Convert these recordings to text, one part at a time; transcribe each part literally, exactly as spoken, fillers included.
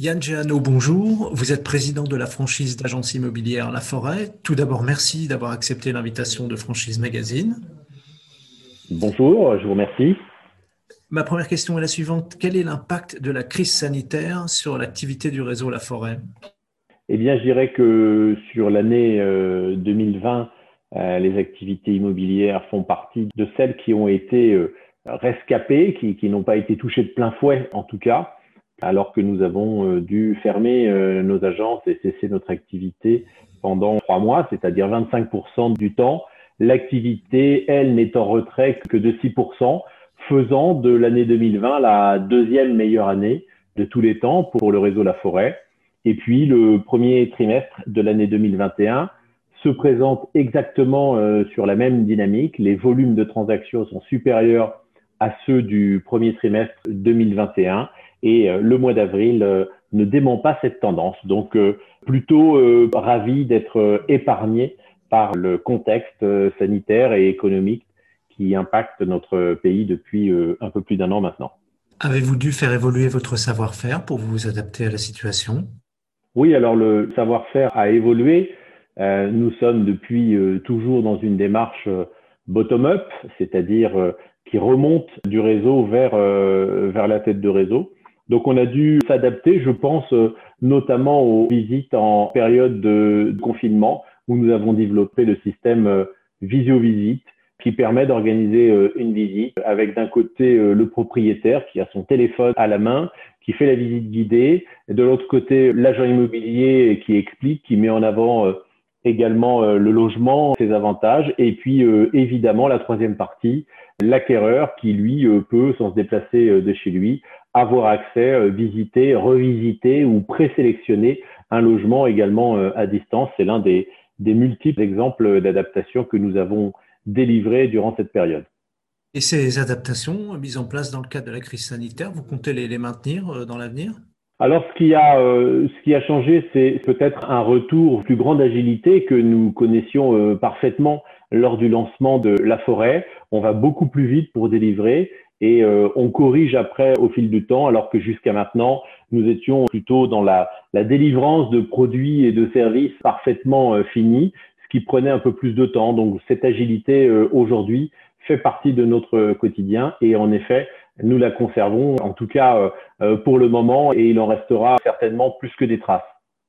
Yann Géano, bonjour. Vous êtes président de la franchise d'agence immobilière La Forêt. Tout d'abord, merci d'avoir accepté l'invitation de Franchise Magazine. Bonjour, je vous remercie. Ma première question est la suivante. Quel est l'impact de la crise sanitaire sur l'activité du réseau La Forêt? Eh bien, je dirais que sur l'année euh, deux mille vingt, euh, les activités immobilières font partie de celles qui ont été euh, rescapées, qui, qui n'ont pas été touchées de plein fouet en tout cas, alors que nous avons euh, dû fermer euh, nos agences et cesser notre activité pendant trois mois, c'est-à-dire vingt-cinq pour cent du temps. L'activité, elle, n'est en retrait que de six pour cent, faisant de l'année deux mille vingt la deuxième meilleure année de tous les temps pour le réseau La Forêt. Et puis, le premier trimestre de l'année deux mille vingt et un se présente exactement euh, sur la même dynamique. Les volumes de transactions sont supérieurs à ceux du premier trimestre deux mille vingt et un et euh, le mois d'avril euh, ne dément pas cette tendance. Donc, euh, plutôt euh, ravi d'être euh, épargné par le contexte euh, sanitaire et économique qui impacte notre pays depuis euh, un peu plus d'un an maintenant. Avez-vous dû faire évoluer votre savoir-faire pour vous adapter à la situation? Oui, alors le savoir-faire a évolué. Euh, nous sommes depuis euh, toujours dans une démarche euh, bottom-up, c'est-à-dire euh, qui remonte du réseau vers, euh, vers la tête de réseau. Donc on a dû s'adapter, je pense, euh, notamment aux visites en période de, de confinement, où nous avons développé le système euh, visio-visite, qui permet d'organiser euh, une visite avec d'un côté euh, le propriétaire qui a son téléphone à la main, qui fait la visite guidée, et de l'autre côté l'agent immobilier qui explique, qui met en avant euh, également euh, le logement, ses avantages, et puis euh, évidemment la troisième partie, l'acquéreur qui lui euh, peut, sans se déplacer euh, de chez lui, avoir accès, euh, visiter, revisiter ou présélectionner un logement également euh, à distance. C'est l'un des, des multiples exemples d'adaptation que nous avons délivrés durant cette période. Et ces adaptations mises en place dans le cadre de la crise sanitaire, vous comptez les, les maintenir euh, dans l'avenir? Alors, ce qui a, euh, ce qui a changé, c'est peut-être un retour aux plus grande agilité que nous connaissions euh, parfaitement lors du lancement de La Forêt. On va beaucoup plus vite pour délivrer et euh, on corrige après au fil du temps, alors que jusqu'à maintenant, nous étions plutôt dans la, la délivrance de produits et de services parfaitement euh, finis, ce qui prenait un peu plus de temps. Donc, cette agilité euh, aujourd'hui fait partie de notre quotidien et en effet, nous la conservons, en tout cas euh, pour le moment, et il en restera certainement plus que des traces.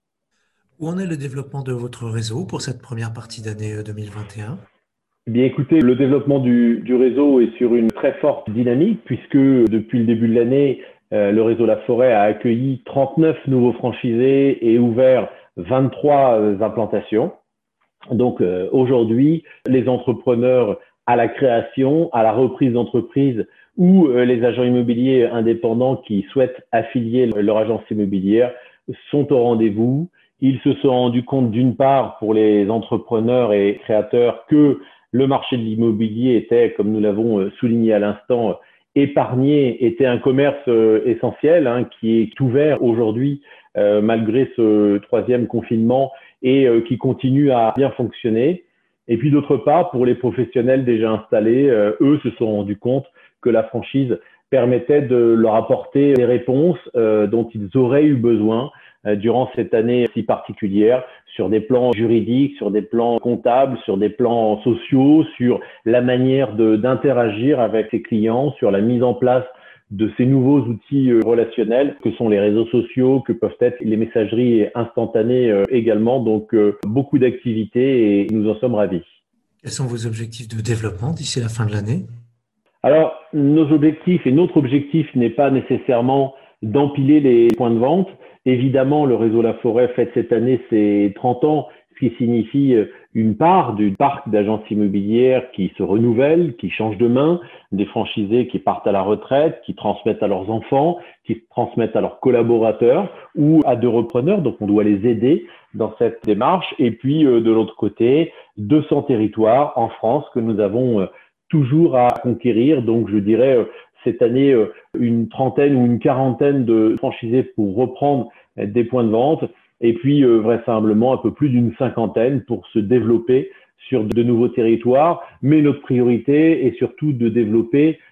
Où en est le développement de votre réseau pour cette première partie d'année euh, deux mille vingt et un? Eh bien, écoutez, le développement du, du réseau est sur une très forte dynamique puisque depuis le début de l'année, euh, le réseau La Forêt a accueilli trente-neuf nouveaux franchisés et ouvert vingt-trois euh, implantations. Donc euh, aujourd'hui, les entrepreneurs à la création, à la reprise d'entreprise ou euh, les agents immobiliers indépendants qui souhaitent affilier leur agence immobilière sont au rendez-vous. Ils se sont rendus compte d'une part pour les entrepreneurs et créateurs que le marché de l'immobilier était, comme nous l'avons souligné à l'instant, épargné, était un commerce euh, essentiel hein, qui est ouvert aujourd'hui euh, malgré ce troisième confinement et euh, qui continue à bien fonctionner. Et puis d'autre part, pour les professionnels déjà installés, euh, eux se sont rendus compte que la franchise permettait de leur apporter les réponses euh, dont ils auraient eu besoin euh, durant cette année si particulière, sur des plans juridiques, sur des plans comptables, sur des plans sociaux, sur la manière de, d'interagir avec ses clients, sur la mise en place de ces nouveaux outils relationnels que sont les réseaux sociaux, que peuvent être les messageries instantanées également. Donc, beaucoup d'activités et nous en sommes ravis. Quels sont vos objectifs de développement d'ici la fin de l'année? Alors, nos objectifs et notre objectif n'est pas nécessairement d'empiler les points de vente. Évidemment, le réseau La Forêt fête cette année ses trente ans, ce qui signifie une part du parc d'agences immobilières qui se renouvelle, qui change de main, des franchisés qui partent à la retraite, qui transmettent à leurs enfants, qui transmettent à leurs collaborateurs ou à deux repreneurs. Donc, on doit les aider dans cette démarche. Et puis, de l'autre côté, deux cents territoires en France que nous avons toujours à conquérir. Donc, je dirais cette année une trentaine ou une quarantaine de franchisés pour reprendre des points de vente et puis euh, vraisemblablement un peu plus d'une cinquantaine pour se développer sur de nouveaux territoires. Mais notre priorité est surtout de développer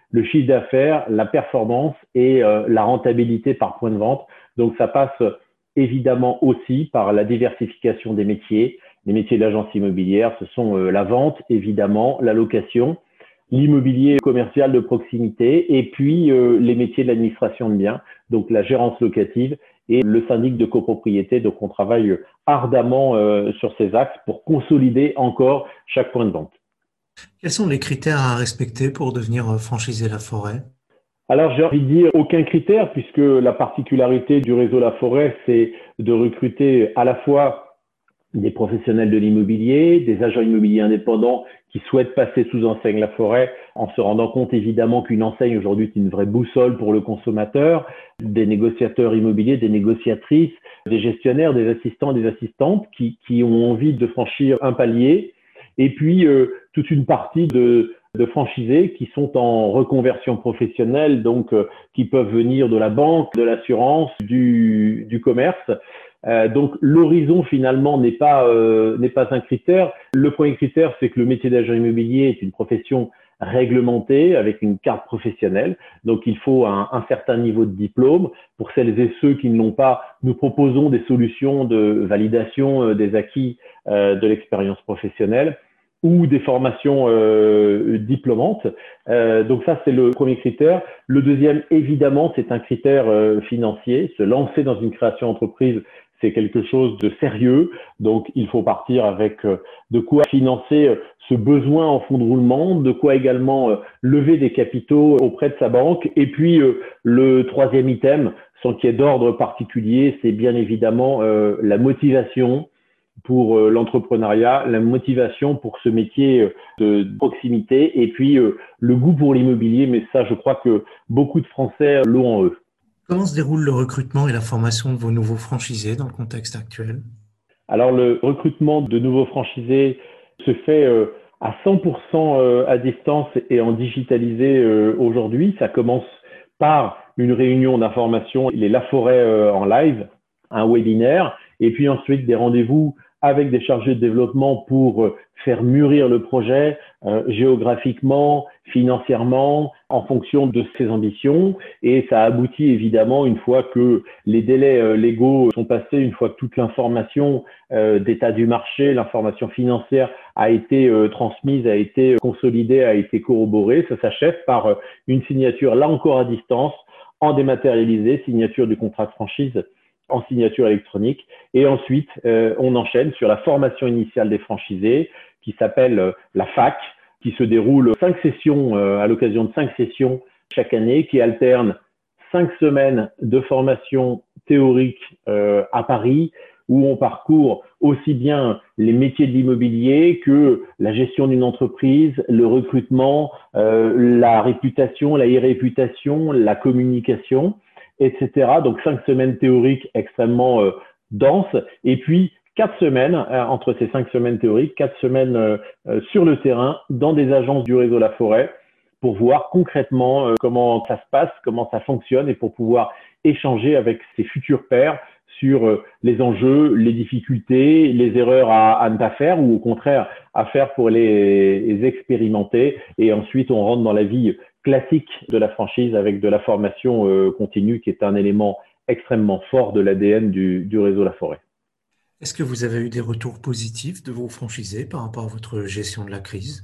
le chiffre d'affaires, la performance et euh, la rentabilité par point de vente. Donc, ça passe évidemment aussi par la diversification des métiers. Les métiers de l'agence immobilière, ce sont euh, la vente, évidemment, la location, l'immobilier commercial de proximité et puis euh, les métiers de l'administration de biens, donc la gérance locative et le syndic de copropriété. Donc, on travaille ardemment euh, sur ces axes pour consolider encore chaque point de vente. Quels sont les critères à respecter pour devenir franchisé Laforêt? Alors, j'ai envie de dire aucun critère, puisque la particularité du réseau Laforêt, c'est de recruter à la fois des professionnels de l'immobilier, des agents immobiliers indépendants qui souhaitent passer sous enseigne Laforêt, en se rendant compte évidemment qu'une enseigne aujourd'hui est une vraie boussole pour le consommateur, des négociateurs immobiliers, des négociatrices, des gestionnaires, des assistants, des assistantes qui, qui ont envie de franchir un palier, et puis euh, toute une partie de de franchisés qui sont en reconversion professionnelle, donc euh, qui peuvent venir de la banque, de l'assurance, du, du commerce. Euh, donc l'horizon finalement n'est pas euh, n'est pas un critère. Le premier critère, c'est que le métier d'agent immobilier est une profession réglementée avec une carte professionnelle. Donc il faut un, un certain niveau de diplôme. Pour celles et ceux qui ne l'ont pas, nous proposons des solutions de validation euh, des acquis euh, de l'expérience professionnelle ou des formations euh, diplômantes. Euh, donc ça, c'est le premier critère. Le deuxième, évidemment, c'est un critère euh, financier. Se lancer dans une création d'entreprise, c'est quelque chose de sérieux. Donc, il faut partir avec euh, de quoi financer euh, ce besoin en fonds de roulement, de quoi également euh, lever des capitaux auprès de sa banque. Et puis, euh, le troisième item, sans qu'il y ait d'ordre particulier, c'est bien évidemment euh, la motivation pour euh, l'entrepreneuriat, la motivation pour ce métier euh, de, de proximité et puis euh, le goût pour l'immobilier. Mais ça, je crois que beaucoup de Français l'ont en eux. Comment se déroule le recrutement et la formation de vos nouveaux franchisés dans le contexte actuel? Alors, le recrutement de nouveaux franchisés se fait euh, à cent pour cent euh, à distance et en digitalisé euh, aujourd'hui. Ça commence par une réunion d'information, les Laforêt euh, en live, un webinaire, et puis ensuite des rendez-vous avec des chargés de développement pour euh, faire mûrir le projet euh, géographiquement, financièrement, en fonction de ses ambitions. Et ça aboutit évidemment, une fois que les délais euh, légaux sont passés, une fois que toute l'information euh, d'état du marché, l'information financière a été euh, transmise, a été consolidée, a été corroborée, ça s'achève par euh, une signature, là encore à distance, en dématérialisé, signature du contrat de franchise en signature électronique. Et ensuite, euh, on enchaîne sur la formation initiale des franchisés qui s'appelle euh, la F A C, qui se déroule cinq sessions, euh, à l'occasion de cinq sessions chaque année, qui alternent cinq semaines de formation théorique euh, à Paris, où on parcourt aussi bien les métiers de l'immobilier que la gestion d'une entreprise, le recrutement, euh, la réputation, la e-réputation, la communication, et cetera. Donc, cinq semaines théoriques extrêmement euh, denses. Et puis, quatre semaines, euh, entre ces cinq semaines théoriques, quatre semaines euh, euh, sur le terrain, dans des agences du réseau Laforêt, pour voir concrètement euh, comment ça se passe, comment ça fonctionne, et pour pouvoir échanger avec ses futurs pairs sur euh, les enjeux, les difficultés, les erreurs à, à ne pas faire, ou au contraire à faire pour les, les expérimenter. Et ensuite, on rentre dans la vie classique de la franchise avec de la formation euh, continue qui est un élément extrêmement fort de l'A D N du, du réseau Laforêt. Est-ce que vous avez eu des retours positifs de vos franchisés par rapport à votre gestion de la crise?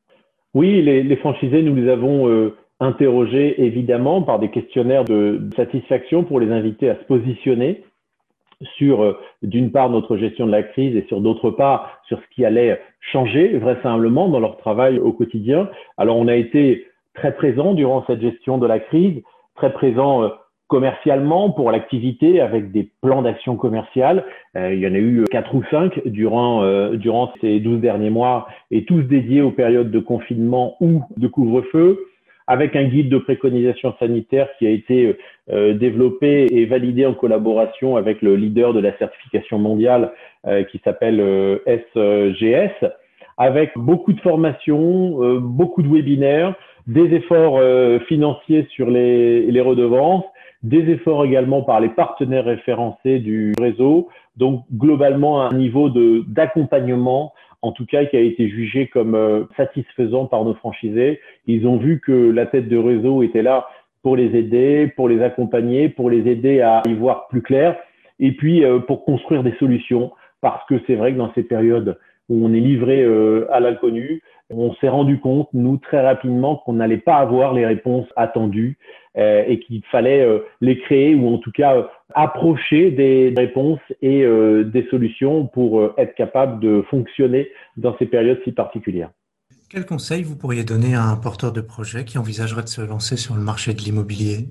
Oui, les, les franchisés, nous les avons euh, interrogés évidemment par des questionnaires de, de satisfaction pour les inviter à se positionner sur, euh, d'une part, notre gestion de la crise et sur d'autre part, sur ce qui allait changer vraisemblablement dans leur travail au quotidien. Alors, on a été très présent durant cette gestion de la crise, très présent euh, commercialement pour l'activité avec des plans d'action commerciale. Euh, il y en a eu quatre ou cinq durant, euh, durant ces douze derniers mois et tous dédiés aux périodes de confinement ou de couvre-feu, avec un guide de préconisation sanitaire qui a été euh, développé et validé en collaboration avec le leader de la certification mondiale euh, qui s'appelle euh, S G S, avec beaucoup de formations, euh, beaucoup de webinaires, des efforts euh, financiers sur les, les redevances, des efforts également par les partenaires référencés du réseau. Donc, globalement, un niveau de, d'accompagnement en tout cas qui a été jugé comme euh, satisfaisant par nos franchisés. Ils ont vu que la tête de réseau était là pour les aider, pour les accompagner, pour les aider à y voir plus clair, et puis euh, pour construire des solutions, parce que c'est vrai que dans ces périodes où on est livré euh, à l'inconnu, on s'est rendu compte, nous, très rapidement, qu'on n'allait pas avoir les réponses attendues euh, et qu'il fallait euh, les créer ou en tout cas euh, approcher des réponses et euh, des solutions pour euh, être capable de fonctionner dans ces périodes si particulières. Quel conseil vous pourriez donner à un porteur de projet qui envisagerait de se lancer sur le marché de l'immobilier?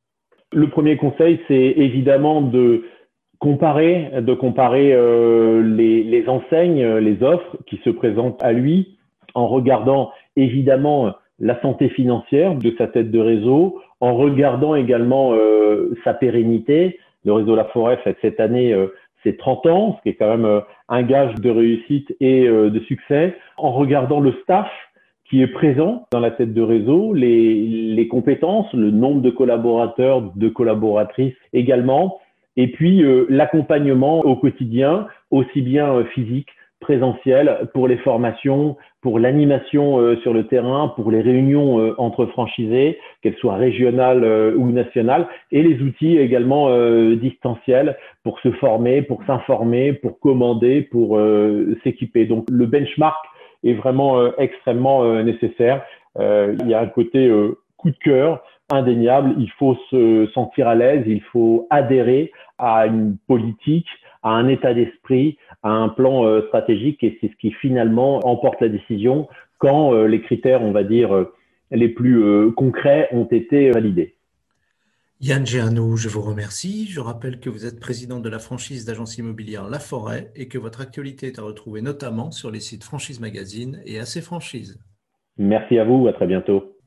Le premier conseil, c'est évidemment de comparer, de comparer euh, les, les enseignes, les offres qui se présentent à lui, en regardant évidemment la santé financière de sa tête de réseau, en regardant également euh, sa pérennité. Le réseau La Forêt fête cette année euh, ses trente ans, ce qui est quand même euh, un gage de réussite et euh, de succès, en regardant le staff qui est présent dans la tête de réseau, les, les compétences, le nombre de collaborateurs, de collaboratrices également, et puis euh, l'accompagnement au quotidien, aussi bien euh, physique, présentiel, pour les formations, pour l'animation euh, sur le terrain, pour les réunions euh, entre franchisés, qu'elles soient régionales euh, ou nationales, et les outils également euh, distanciels pour se former, pour s'informer, pour commander, pour euh, s'équiper. Donc le benchmark est vraiment euh, extrêmement euh, nécessaire. Euh, il y a un côté euh, coup de cœur indéniable. Il faut se sentir à l'aise, il faut adhérer à une politique, à un état d'esprit, à un plan euh, stratégique, et c'est ce qui finalement emporte la décision quand euh, les critères, on va dire, euh, les plus euh, concrets ont été validés. Yann Géano, je vous remercie. Je rappelle que vous êtes président de la franchise d'agence immobilière La Forêt et que votre actualité est à retrouver notamment sur les sites Franchise Magazine et A C Franchise. Merci à vous, à très bientôt.